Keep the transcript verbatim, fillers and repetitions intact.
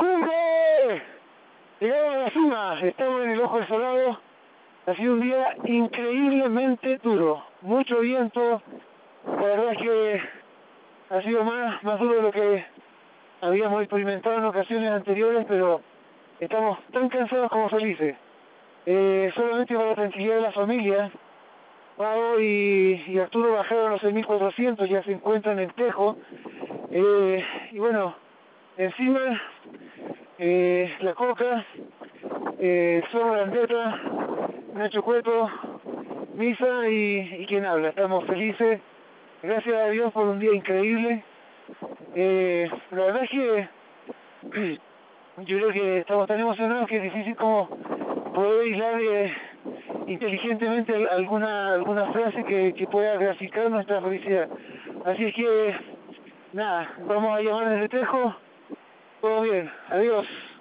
¡Cumbre! Llegamos a la cima, estamos en el Ojo del Salado. Ha sido un día increíblemente duro, mucho viento. La verdad es que ha sido más, más duro de lo que habíamos experimentado en ocasiones anteriores, pero estamos tan cansados como felices. Eh, solamente para la tranquilidad de la familia, Pau y, y Arturo bajaron a los seis mil cuatrocientos, ya se encuentran en Tejo. Eh, y bueno, encima eh, la coca, eh, Zorro Landeta, Nacho Cueto, Misa y, y quien habla. Estamos felices, gracias a Dios por un día increíble. Eh, la verdad es que yo creo que estamos tan emocionados que es difícil como poder aislar eh, inteligentemente alguna alguna frase que, que pueda graficar nuestra felicidad. Así es que nada, vamos a llamar desde Tejo. Todo bien, adiós.